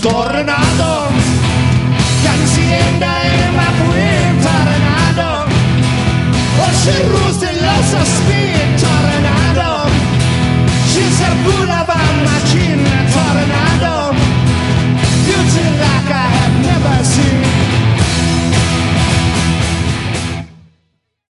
Tornado, Canzienda e Mapuin, Tornado, Ocean de los Aspin, Tornado, She's a Boulevard Machine, Tornado.